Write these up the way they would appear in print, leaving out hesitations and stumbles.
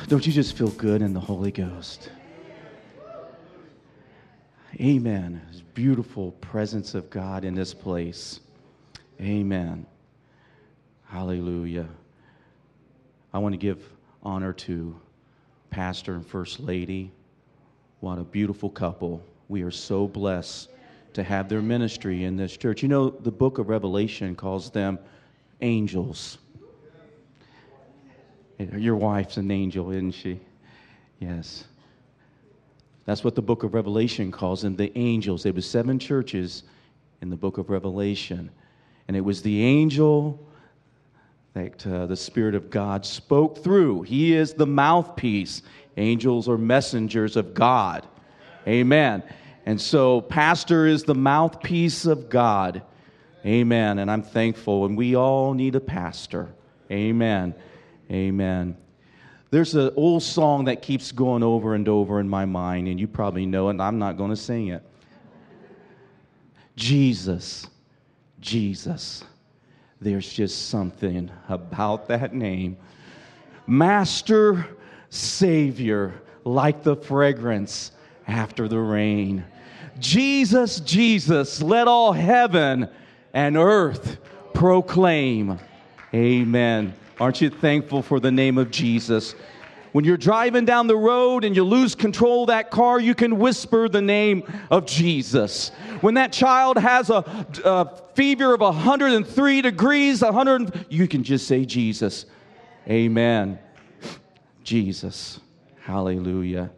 Don't you just feel good in the Holy Ghost? Amen. There's beautiful presence of God in this place. Amen. Hallelujah. I want to give honor to Pastor and First Lady. What a beautiful couple. We are so blessed to have their ministry in this church. You know, the book of Revelation calls them angels. Your wife's an angel, isn't she? Yes. That's what the book of Revelation calls them, the angels. There were 7 churches in the book of Revelation. And it was the angel that the Spirit of God spoke through. He is the mouthpiece. Angels are messengers of God. Amen. And so pastor is the mouthpiece of God. Amen. And I'm thankful. And we all need a pastor. Amen. Amen. There's an old song that keeps going over and over in my mind, and you probably know it, and I'm not going to sing it. Jesus, Jesus. There's just something about that name. Master, Savior, like the fragrance after the rain. Jesus, Jesus, let all heaven and earth proclaim. Amen. Aren't you thankful for the name of Jesus? When you're driving down the road and you lose control of that car, you can whisper the name of Jesus. When that child has a fever of 103 degrees, you can just say Jesus. Amen. Jesus. Hallelujah.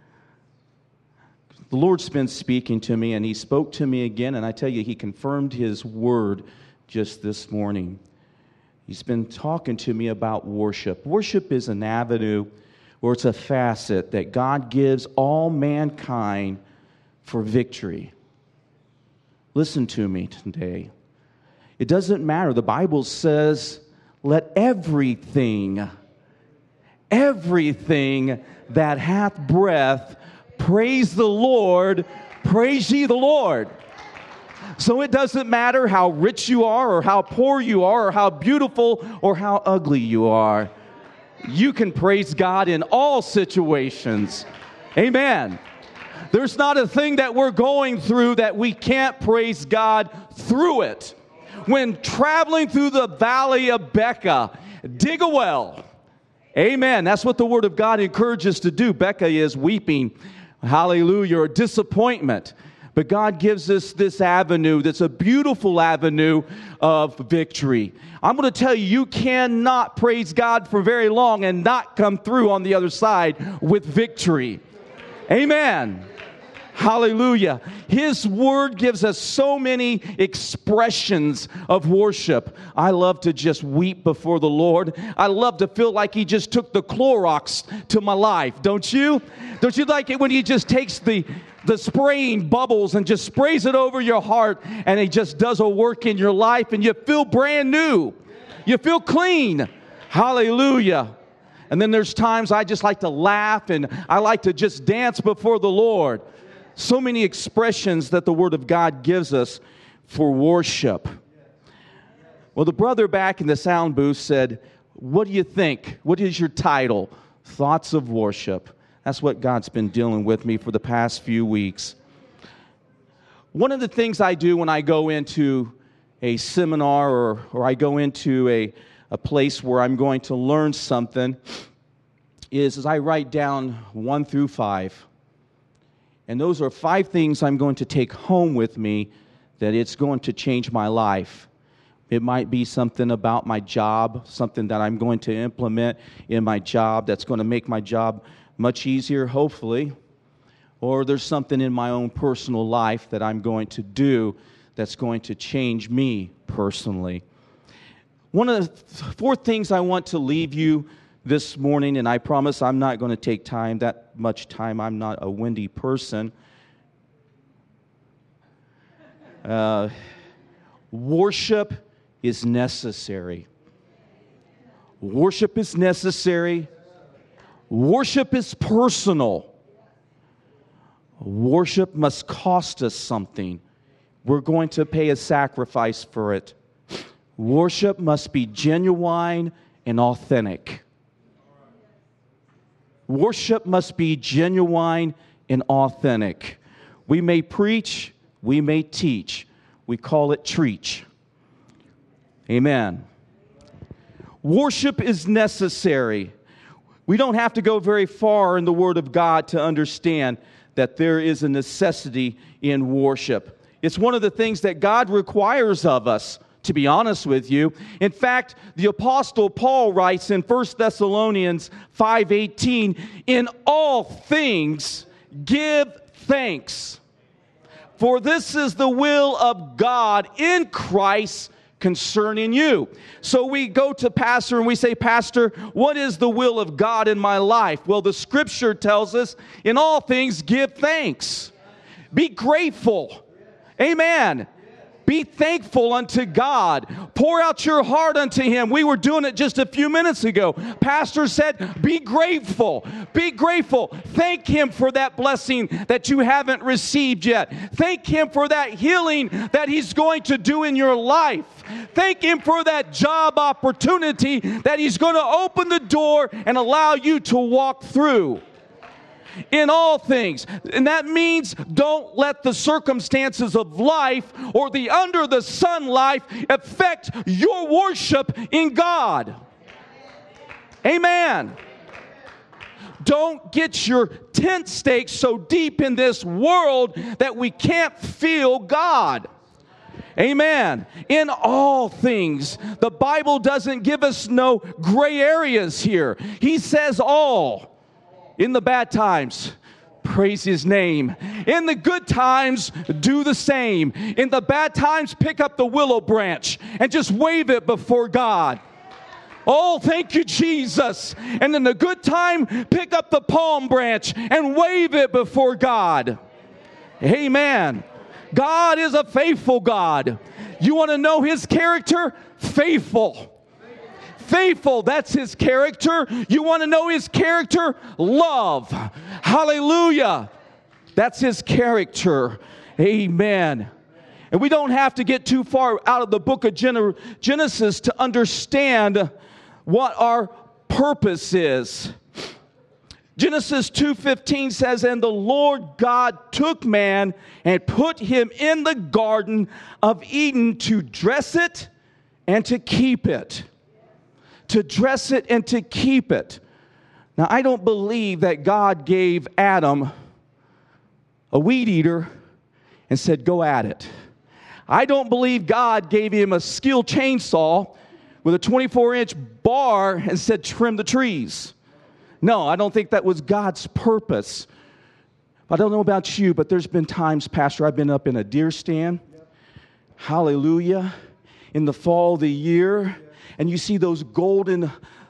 The Lord's been speaking to me, and He spoke to me again, and I tell you, He confirmed His word just this morning. He's been talking to me about worship. Worship is an avenue, or it's a facet that God gives all mankind for victory. Listen to me today. It doesn't matter. The Bible says, let everything that hath breath praise the Lord, praise ye the Lord. So it doesn't matter how rich you are or how poor you are or how beautiful or how ugly you are. You can praise God in all situations. Amen. There's not a thing that we're going through that we can't praise God through it. When traveling through the valley of Becca, dig a well. Amen. That's what the Word of God encourages to do. Becca is weeping, hallelujah, or disappointment. But God gives us this avenue that's a beautiful avenue of victory. I'm going to tell you, you cannot praise God for very long and not come through on the other side with victory. Amen. Hallelujah. His word gives us so many expressions of worship. I love to just weep before the Lord. I love to feel like He just took the Clorox to my life. Don't you? Don't you like it when He just takes the spraying bubbles and just sprays it over your heart, and He just does a work in your life and you feel brand new. You feel clean. Hallelujah. And then there's times I just like to laugh and I like to just dance before the Lord. So many expressions that the Word of God gives us for worship. Well, the brother back in the sound booth said, what do you think? What is your title? Thoughts of Worship. That's what God's been dealing with me for the past few weeks. One of the things I do when I go into a seminar or I go into a place where I'm going to learn something is I write down 1 through 5. And those are 5 things I'm going to take home with me that it's going to change my life. It might be something about my job, something that I'm going to implement in my job that's going to make my job much easier, hopefully. Or there's something in my own personal life that I'm going to do that's going to change me personally. One of the 4 things I want to leave you this morning, and I promise I'm not going to take that much time. I'm not a windy person. Worship is necessary. Worship is necessary. Worship is personal. Worship must cost us something. We're going to pay a sacrifice for it. Worship must be genuine and authentic. Worship must be genuine and authentic. We may preach, we may teach. We call it treach. Amen. Worship is necessary. We don't have to go very far in the Word of God to understand that there is a necessity in worship. It's one of the things that God requires of us, to be honest with you. In fact, the Apostle Paul writes in 1 Thessalonians 5:18, "In all things give thanks, for this is the will of God in Christ concerning you." So we go to pastor and we say, "Pastor, what is the will of God in my life?" Well, the scripture tells us, in all things give thanks. Be grateful. Amen. Be thankful unto God. Pour out your heart unto Him. We were doing it just a few minutes ago. Pastor said, be grateful. Be grateful. Thank Him for that blessing that you haven't received yet. Thank Him for that healing that He's going to do in your life. Thank Him for that job opportunity that He's going to open the door and allow you to walk through. In all things. And that means don't let the circumstances of life or the under the sun life affect your worship in God. Amen. Don't get your tent staked so deep in this world that we can't feel God. Amen. In all things. The Bible doesn't give us no gray areas here. He says all. In the bad times, praise His name. In the good times, do the same. In the bad times, pick up the willow branch and just wave it before God. Oh, thank you, Jesus. And in the good time, pick up the palm branch and wave it before God. Amen. God is a faithful God. You want to know His character? Faithful. Faithful, that's His character. You want to know His character? Love. Hallelujah. That's His character. Amen. And we don't have to get too far out of the book of Genesis to understand what our purpose is. Genesis 2:15 says, "And the Lord God took man and put him in the Garden of Eden to dress it and to keep it." To dress it and to keep it. Now, I don't believe that God gave Adam a weed eater and said, go at it. I don't believe God gave him a skilled chainsaw with a 24-inch bar and said, trim the trees. No, I don't think that was God's purpose. I don't know about you, but there's been times, Pastor, I've been up in a deer stand. Hallelujah. In the fall of the year. And you see those golden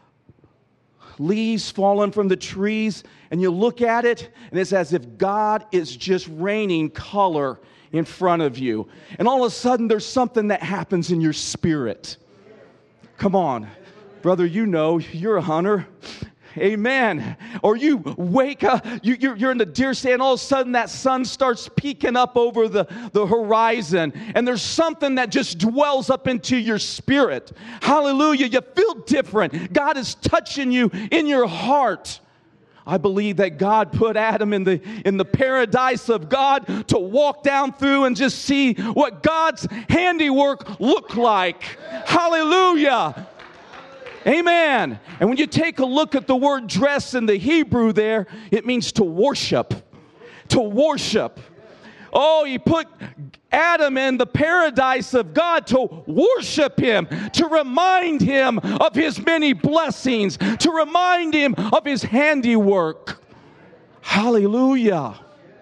leaves falling from the trees, and you look at it, and it's as if God is just raining color in front of you. And all of a sudden, there's something that happens in your spirit. Come on, brother, you know, you're a hunter. Amen. Or you wake up, you're in the deer stand, all of a sudden that sun starts peeking up over the horizon, and there's something that just dwells up into your spirit. Hallelujah. You feel different. God is touching you in your heart. I believe that God put Adam in the paradise of God to walk down through and just see what God's handiwork looked like. Hallelujah. Amen. And when you take a look at the word dress in the Hebrew there, it means to worship. To worship. Oh, He put Adam in the paradise of God to worship Him, to remind him of His many blessings, to remind him of His handiwork. Hallelujah.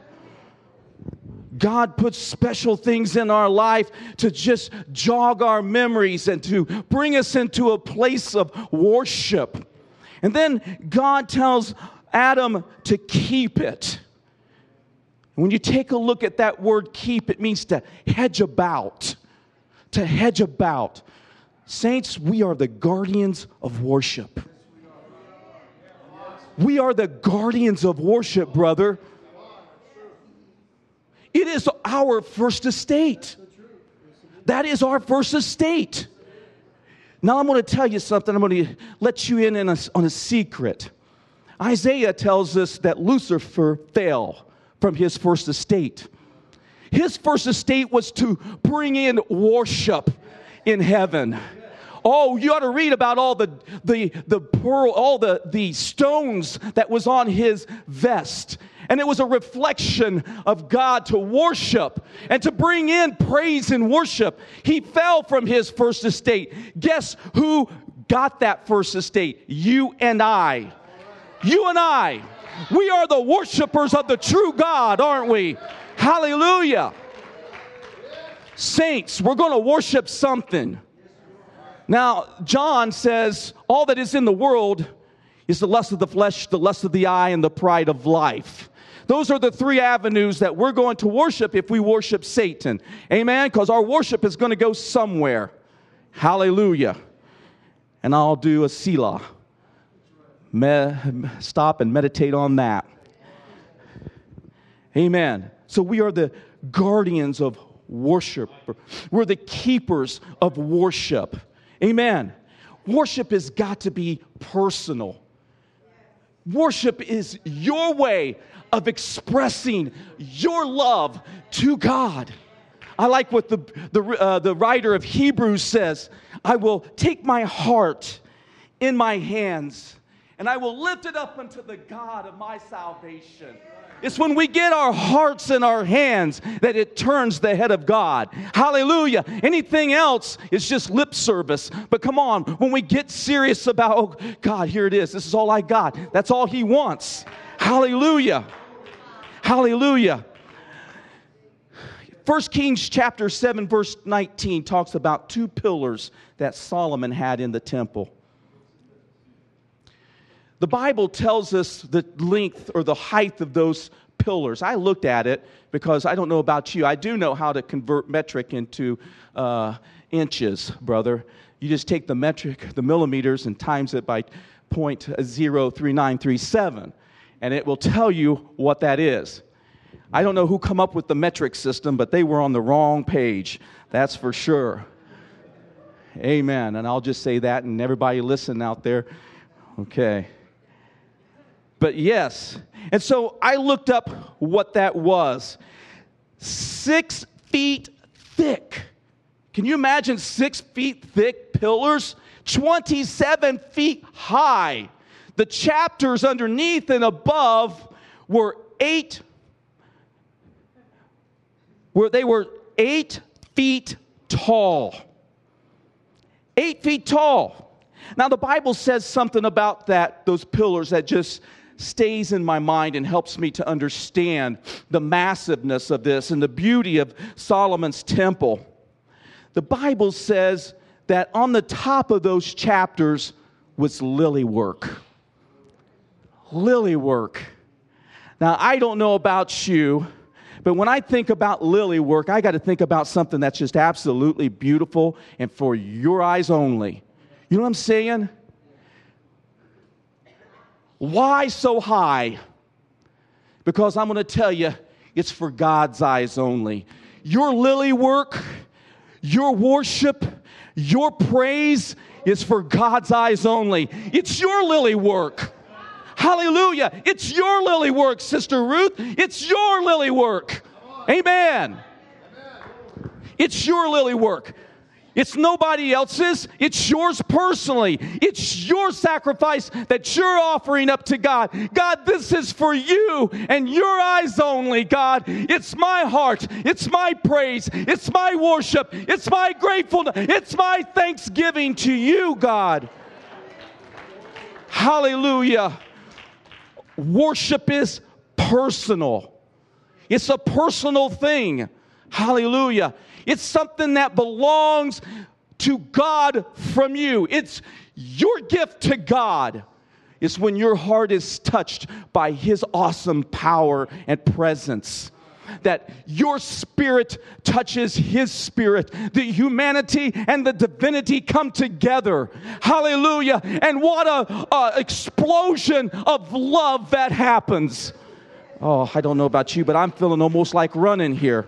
God puts special things in our life to just jog our memories and to bring us into a place of worship. And then God tells Adam to keep it. When you take a look at that word keep, it means to hedge about. To hedge about. Saints, we are the guardians of worship. We are the guardians of worship, brother. It is our first estate. That is our first estate. Now I'm going to tell you something. I'm going to let you in on a secret. Isaiah tells us that Lucifer fell from his first estate. His first estate was to bring in worship in heaven. Oh, you ought to read about all the pearl, all the stones that was on his vest. And it was a reflection of God to worship and to bring in praise and worship. He fell from his first estate. Guess who got that first estate? You and I. You and I. We are the worshipers of the true God, aren't we? Hallelujah. Saints, we're going to worship something. Now, John says, all that is in the world is the lust of the flesh, the lust of the eye, and the pride of life. Those are the three avenues that we're going to worship if we worship Satan. Amen? Because our worship is going to go somewhere. Hallelujah. And I'll do a Selah. Stop and meditate on that. Amen. So we are the guardians of worship. We're the keepers of worship. Amen. Worship has got to be personal. Worship is your way of expressing your love to God. I like what the writer of Hebrews says. I will take my heart in my hands, and I will lift it up unto the God of my salvation. It's when we get our hearts in our hands that it turns the head of God. Hallelujah. Anything else is just lip service. But come on, when we get serious about, oh, God, here it is. This is all I got. That's all He wants. Hallelujah. Hallelujah. 1 Kings chapter 7, verse 19 talks about two pillars that Solomon had in the temple. The Bible tells us the length or the height of those pillars. I looked at it because I don't know about you. I do know how to convert metric into inches, brother. You just take the metric, the millimeters, and times it by 0.03937, and it will tell you what that is. I don't know who come up with the metric system, but they were on the wrong page. That's for sure. Amen. And I'll just say that, and everybody listen out there. Okay. But yes, and so I looked up what that was. 6 feet thick. Can you imagine 6 feet thick pillars? 27 feet high. The chapters underneath and above were 8 feet tall. 8 feet tall. Now the Bible says something about those pillars that just stays in my mind and helps me to understand the massiveness of this and the beauty of Solomon's temple. The Bible says that on the top of those chapters was lily work. Lily work. Now, I don't know about you, but when I think about lily work, I got to think about something that's just absolutely beautiful and for your eyes only. You know what I'm saying? Why so high? Because I'm going to tell you, it's for God's eyes only. Your lily work, your worship, your praise is for God's eyes only. It's your lily work. Hallelujah. It's your lily work, Sister Ruth. It's your lily work. Amen. It's your lily work. It's nobody else's. It's yours personally. It's your sacrifice that you're offering up to God. God, this is for you and your eyes only, God. It's my heart. It's my praise. It's my worship. It's my gratefulness. It's my thanksgiving to you, God. Hallelujah. Worship is personal. It's a personal thing. Hallelujah. It's something that belongs to God from you. It's your gift to God. It's when your heart is touched by His awesome power and presence. That your spirit touches His spirit. The humanity and the divinity come together. Hallelujah. And what a explosion of love that happens. Oh, I don't know about you, but I'm feeling almost like running here.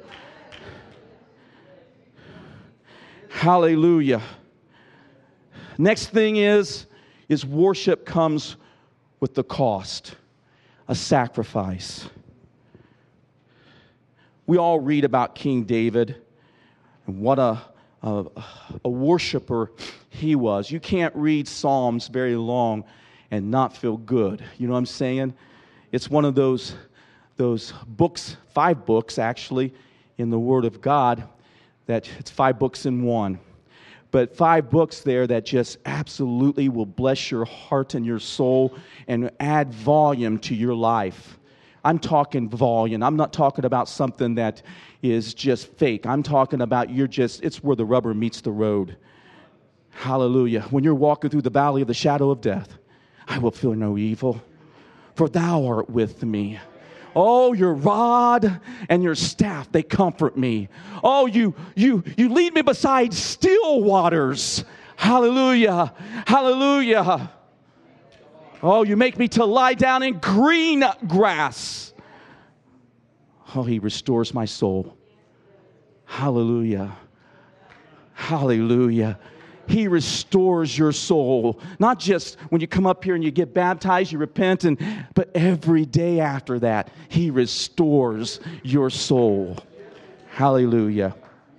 Hallelujah. Next thing is worship comes with the cost, a sacrifice. We all read about King David and what a worshiper he was. You can't read Psalms very long and not feel good. You know what I'm saying? It's one of those books, 5 books actually, in the Word of God, that it's 5 books in one. But 5 books there that just absolutely will bless your heart and your soul and add volume to your life. I'm talking volume. I'm not talking about something that is just fake. I'm talking about it's where the rubber meets the road. Hallelujah. When you're walking through the valley of the shadow of death, I will fear no evil, for thou art with me. Oh, your rod and your staff, they comfort me. Oh, you lead me beside still waters. Hallelujah. Hallelujah. Oh, you make me to lie down in green grass. Oh, he restores my soul. Hallelujah. Hallelujah. He restores your soul. Not just when you come up here and you get baptized, you repent, but every day after that, he restores your soul. Hallelujah.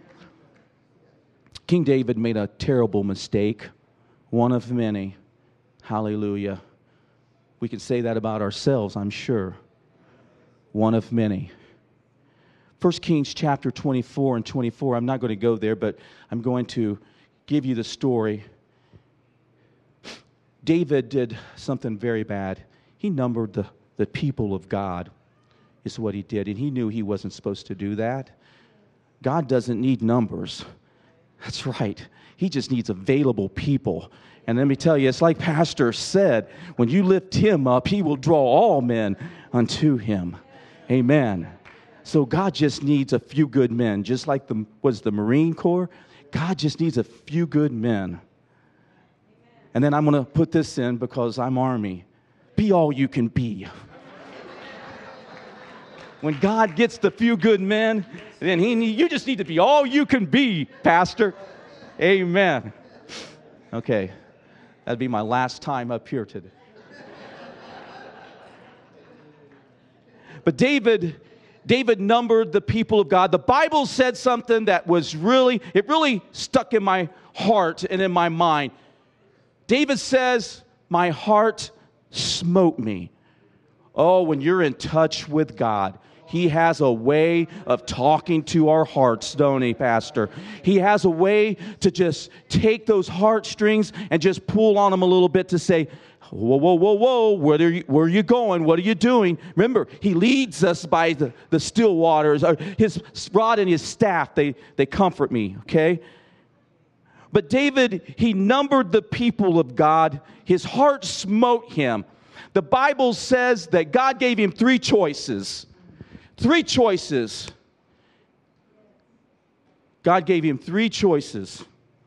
King David made a terrible mistake, one of many. Hallelujah. We can say that about ourselves, I'm sure. One of many. 1 Kings chapter 24 and 24, I'm not going to go there, but I'm going to give you the story. David did something very bad. He numbered the people of God, is what he did. And he knew he wasn't supposed to do that. God doesn't need numbers. That's right. He just needs available people. And let me tell you, it's like Pastor said, when you lift him up, he will draw all men unto him. Amen. So God just needs a few good men, just like the Marine Corps. God just needs a few good men. And then I'm going to put this in because I'm Army. Be all you can be. When God gets the few good men, then you just need to be all you can be, Pastor. Amen. Okay, that'd be my last time up here today. But David numbered the people of God. The Bible said something that it really stuck in my heart and in my mind. David says, my heart smote me. Oh, when you're in touch with God, he has a way of talking to our hearts, don't he, Pastor? He has a way to just take those heartstrings and just pull on them a little bit to say, whoa, whoa, whoa, whoa, where are you going? What are you doing? Remember, he leads us by the still waters. His rod and his staff, they comfort me, okay? But David, he numbered the people of God. His heart smote him. The Bible says that God gave him 3 choices. 3 choices. God gave him 3 choices.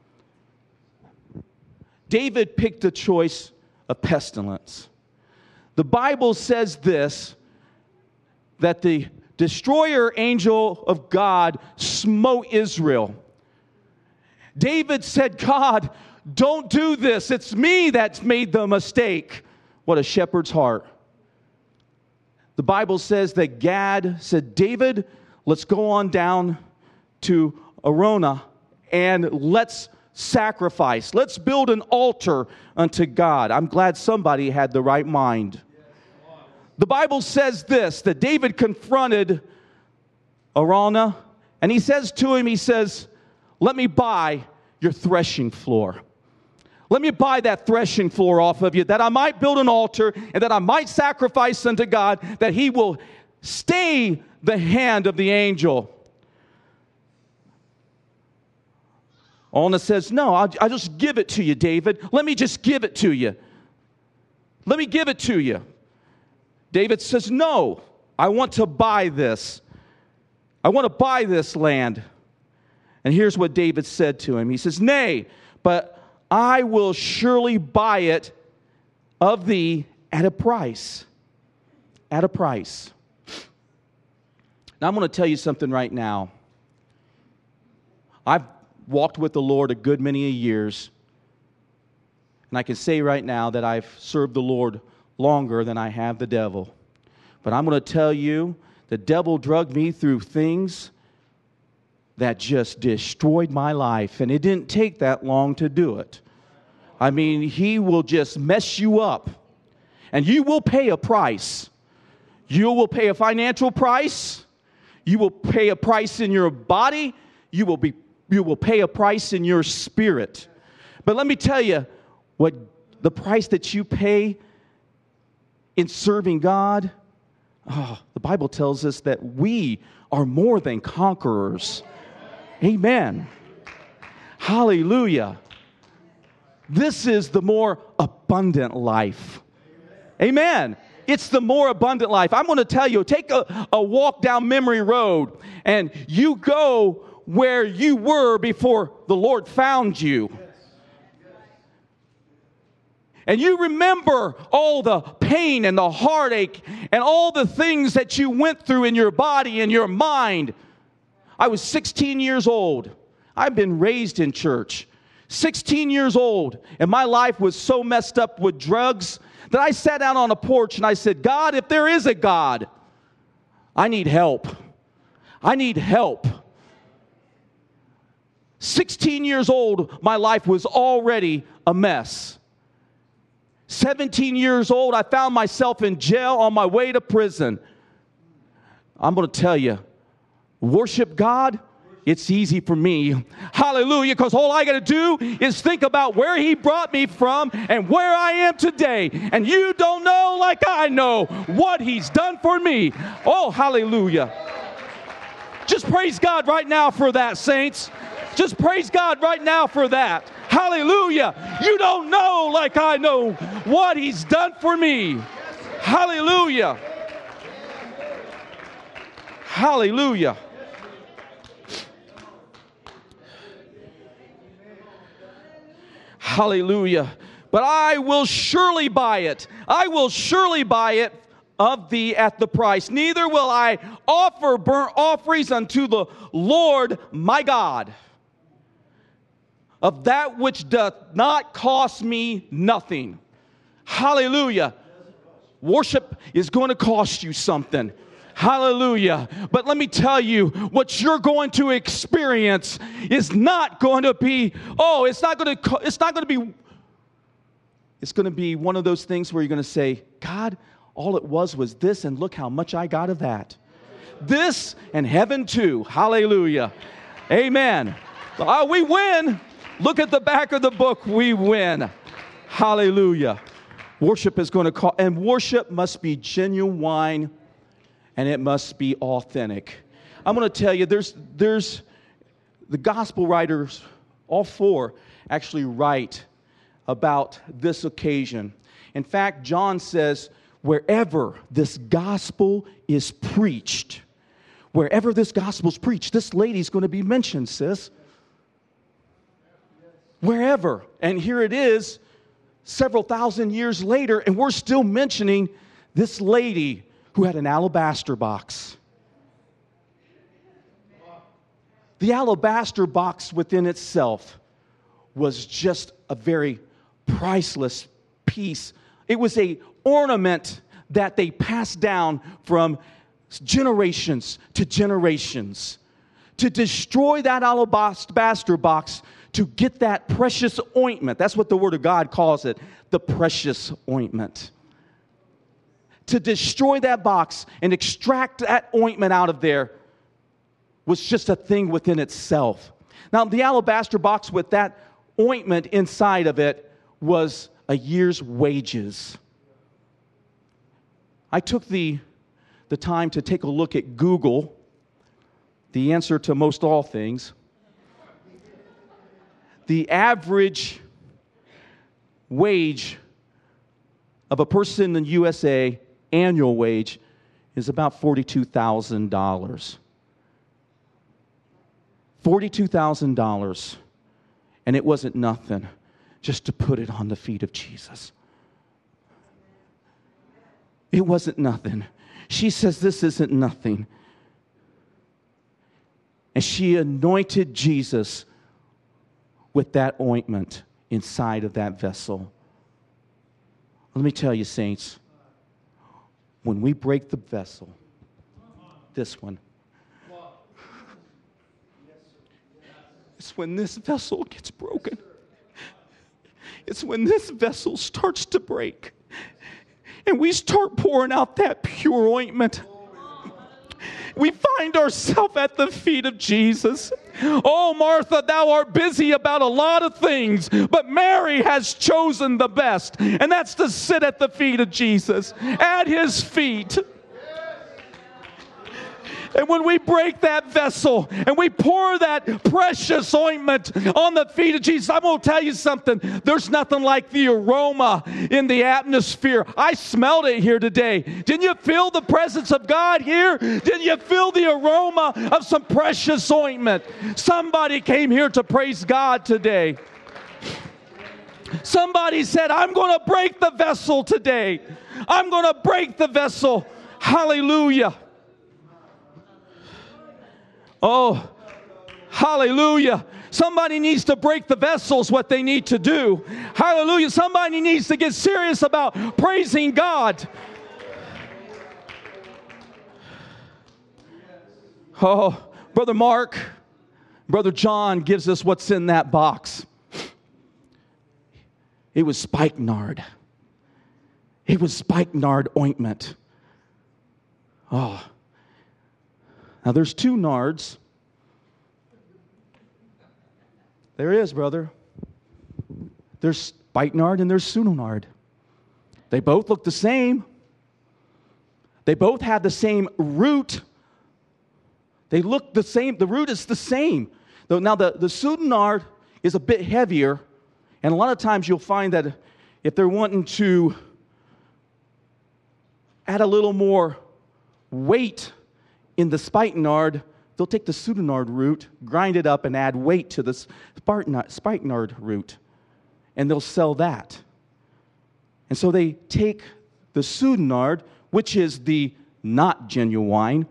David picked the choice of pestilence. The Bible says this, that the destroyer angel of God smote Israel. David said, God, don't do this. It's me that's made the mistake. What a shepherd's heart. The Bible says that Gad said, David, let's go on down to Arona and let's sacrifice. Let's build an altar unto God. I'm glad somebody had the right mind. The Bible says this, that David confronted Araunah, and he says to him, he says, let me buy your threshing floor. Let me buy that threshing floor off of you, that I might build an altar and that I might sacrifice unto God, that he will stay the hand of the angel. Araunah says, no, I'll just give it to you, David. Let me just give it to you. Let me give it to you. David says, no, I want to buy this. I want to buy this land. And here's what David said to him. He says, nay, but I will surely buy it of thee at a price. At a price. Now, I'm going to tell you something right now. I've walked with the Lord a good many years. And I can say right now that I've served the Lord longer than I have the devil. But I'm going to tell you, the devil drugged me through things that just destroyed my life. And it didn't take that long to do it. I mean, he will just mess you up. And you will pay a price. You will pay a financial price. You will pay a price in your body. You will pay a price in your spirit. But let me tell you, what the price that you pay in serving God, the Bible tells us that we are more than conquerors. Amen. Hallelujah. This is the more abundant life. Amen. It's the more abundant life. I'm going to tell you, take a walk down memory road and you go where you were before the Lord found you. And you remember all the pain and the heartache and all the things that you went through in your body and your mind. I was 16 years old. I've been raised in church. 16 years old. And my life was so messed up with drugs that I sat out on a porch and I said, God, if there is a God, I need help. I need help. 16 years old, my life was already a mess. 17 years old, I found myself in jail on my way to prison. I'm going to tell you, worship God, it's easy for me. Hallelujah, because all I got to do is think about where He brought me from and where I am today. And you don't know like I know what He's done for me. Oh, hallelujah. Just praise God right now for that, saints. Just praise God right now for that. Hallelujah. You don't know like I know what He's done for me. Hallelujah. Hallelujah. Hallelujah. But I will surely buy it. I will surely buy it of thee at the price. Neither will I offer burnt offerings unto the Lord my God of that which doth not cost me nothing. Hallelujah. Worship is going to cost you something. Hallelujah. But let me tell you, what you're going to experience is not going to be, it's going to be one of those things where you're going to say, God, all it was this, and look how much I got of that. This and heaven too. Hallelujah. Amen. We win. Look at the back of the book. We win. Hallelujah. Worship is going to call, and worship must be genuine, and it must be authentic. I'm going to tell you, there's the gospel writers, all four, actually write about this occasion. In fact, John says, wherever this gospel is preached, this lady's going to be mentioned, sis. Wherever. And here it is, several thousand years later, and we're still mentioning this lady who had an alabaster box. The alabaster box within itself was just a very priceless piece. It was an ornament that they passed down from generations to generations. To destroy that alabaster box, to get that precious ointment. That's what the Word of God calls it, the precious ointment. To destroy that box and extract that ointment out of there was just a thing within itself. Now, the alabaster box with that ointment inside of it was a year's wages. I took the time to take a look at Google, the answer to most all things. The average wage of a person in the USA, annual wage, is about $42,000. $42,000. And it wasn't nothing just to put it on the feet of Jesus. It wasn't nothing. She says this isn't nothing. And she anointed Jesus with that ointment inside of that vessel. Let me tell you, saints, when we break the vessel, this one, it's when this vessel gets broken. It's when this vessel starts to break. And we start pouring out that pure ointment. We find ourselves at the feet of Jesus. Oh, Martha, thou art busy about a lot of things, but Mary has chosen the best, and that's to sit at the feet of Jesus, at his feet. And when we break that vessel and we pour that precious ointment on the feet of Jesus, I'm going to tell you something. There's nothing like the aroma in the atmosphere. I smelled it here today. Didn't you feel the presence of God here? Didn't you feel the aroma of some precious ointment? Somebody came here to praise God today. Somebody said, I'm going to break the vessel today. I'm going to break the vessel. Hallelujah. Oh, hallelujah. Somebody needs to break the vessels, what they need to do. Hallelujah. Somebody needs to get serious about praising God. Oh, Brother Mark, Brother John gives us what's in that box. It was spikenard. It was spikenard ointment. Oh. Now, there's two nards. There is, brother. There's spikenard and there's sunonard. They both look the same. They both have the same root. They look the same. The root is the same. Now, the sunonard is a bit heavier, and a lot of times you'll find that if they're wanting to add a little more weight in the spikenard, they'll take the sunonard root, grind it up, and add weight to the spikenard root. And they'll sell that. And so they take the sunonard, which is the not genuine,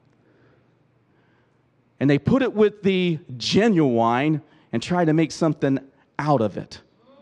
and they put it with the genuine and try to make something out of it.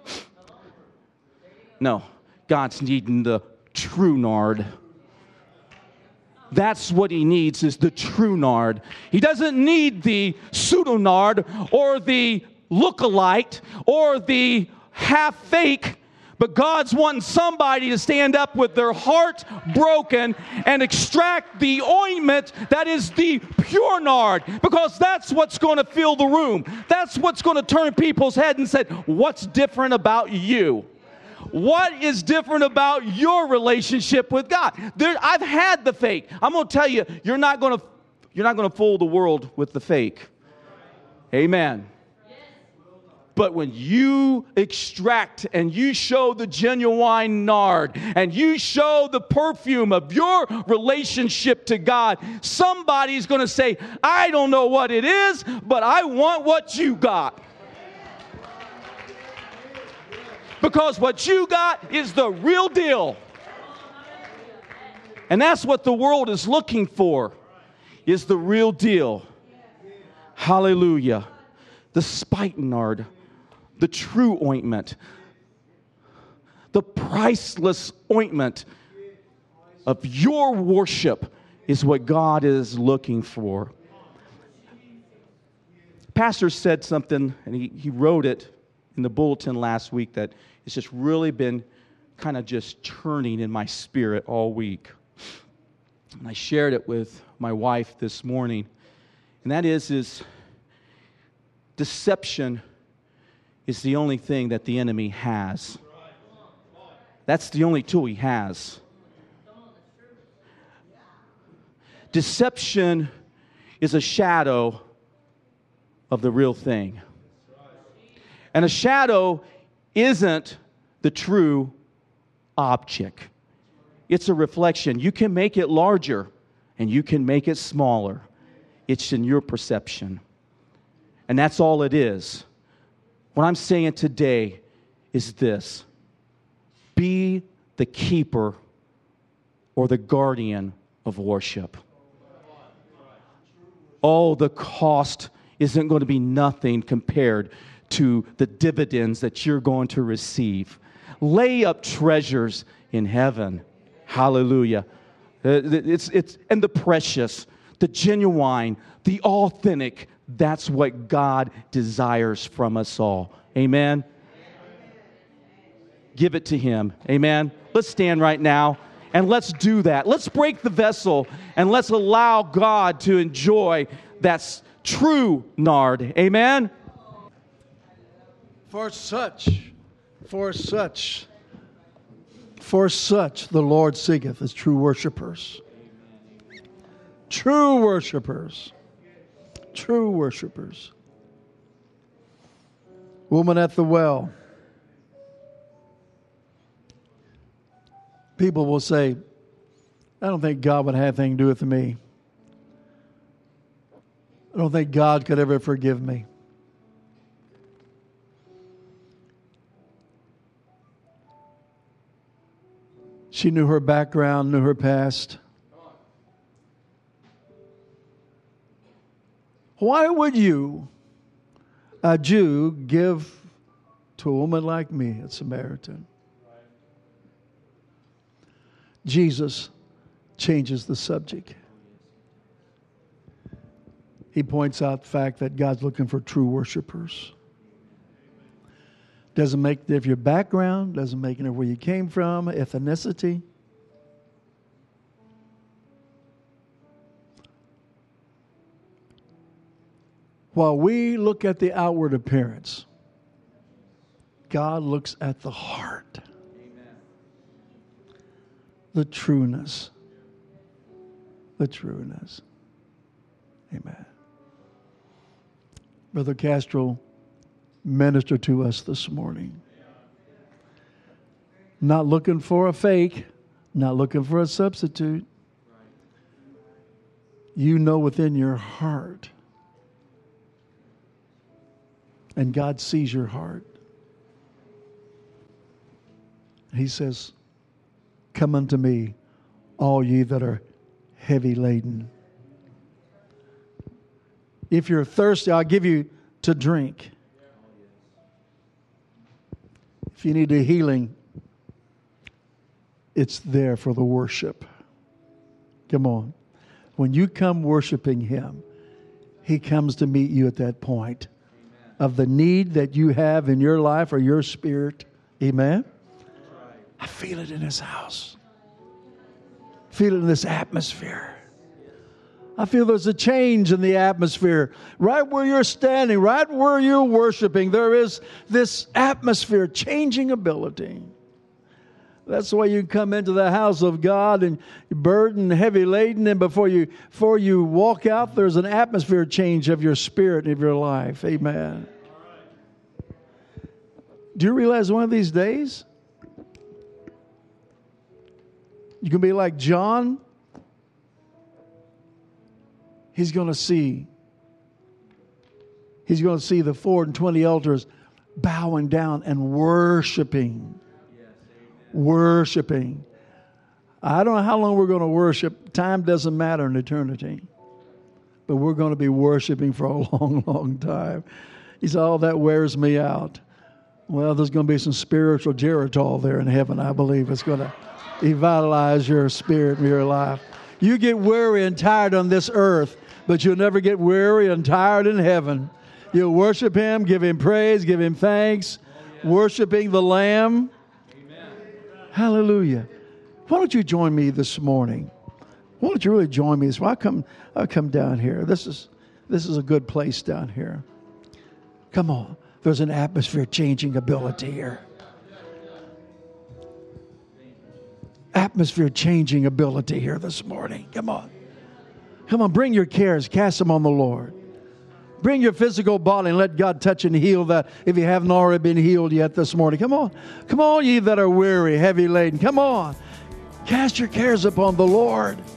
No, God's needing the true nard. That's what he needs, is the true nard. He doesn't need the pseudo nard or the look-alike or the half-fake, but God's wanting somebody to stand up with their heart broken and extract the ointment that is the pure nard, because that's what's going to fill the room. That's what's going to turn people's head and say, what's different about you? What is different about your relationship with God? I've had the fake. I'm going to tell you, you're not going to fool the world with the fake. Amen. But when you extract and you show the genuine nard and you show the perfume of your relationship to God, somebody's going to say, I don't know what it is, but I want what you got. Because what you got is the real deal. And that's what the world is looking for, is the real deal. Hallelujah. The spikenard, the true ointment, the priceless ointment of your worship is what God is looking for. Pastor said something, and he wrote it in the bulletin last week, that it's just really been kind of just churning in my spirit all week. And I shared it with my wife this morning. And that is deception is the only thing that the enemy has. That's the only tool he has. Deception is a shadow of the real thing. And a shadow isn't the true object. It's a reflection. You can make it larger and you can make it smaller. It's in your perception. And that's all it is. What I'm saying today is this: be the keeper or the guardian of worship. Oh, the cost isn't going to be nothing compared to the dividends that you're going to receive. Lay up treasures in heaven. Hallelujah. It's and the precious, the genuine, the authentic. That's what God desires from us all. Amen. Give it to Him. Amen. Let's stand right now and let's do that. Let's break the vessel and let's allow God to enjoy that true nard. Amen. For such the Lord seeketh as true worshipers. True worshipers. True worshipers. Woman at the well. People will say, I don't think God would have anything to do with me. I don't think God could ever forgive me. She knew her background, knew her past. Why would you, a Jew, give to a woman like me, a Samaritan? Jesus changes the subject. He points out the fact that God's looking for true worshipers. Doesn't make if your background, doesn't make it where you came from, ethnicity. While we look at the outward appearance, God looks at the heart. Amen. The trueness. The trueness. Amen. Brother Castro, minister to us this morning. Not looking for a fake, not looking for a substitute. You know within your heart. And God sees your heart. He says, come unto me, all ye that are heavy laden. If you're thirsty, I'll give you to drink. If you need a healing, it's there for the worship. Come on. When you come worshiping Him, He comes to meet you at that point of the need that you have in your life or your spirit. Amen? I feel it in this house. Feel it in this atmosphere. I feel there's a change in the atmosphere. Right where you're standing, right where you're worshiping, there is this atmosphere, changing ability. That's why you come into the house of God and you're burdened, heavy laden, and before you walk out, there's an atmosphere change of your spirit and of your life. Amen. Do you realize one of these days, you can be like John? He's going to see the 4 and 20 elders bowing down and worshiping. Worshiping. I don't know how long we're going to worship. Time doesn't matter in eternity. But we're going to be worshiping for a long, long time. He said, oh, that wears me out. Well, there's going to be some spiritual Geritol there in heaven, I believe. It's going to revitalize your spirit and your life. You get weary and tired on this earth, but you'll never get weary and tired in heaven. You'll worship Him, give Him praise, give Him thanks, worshiping the Lamb. Hallelujah. Why don't you join me this morning? Why don't you really join me? I'll come down here. This is a good place down here. Come on. There's an atmosphere changing ability here. Atmosphere changing ability here this morning. Come on. Come on, bring your cares, cast them on the Lord. Bring your physical body and let God touch and heal that if you haven't already been healed yet this morning. Come on. Come on, ye that are weary, heavy laden. Come on. Cast your cares upon the Lord.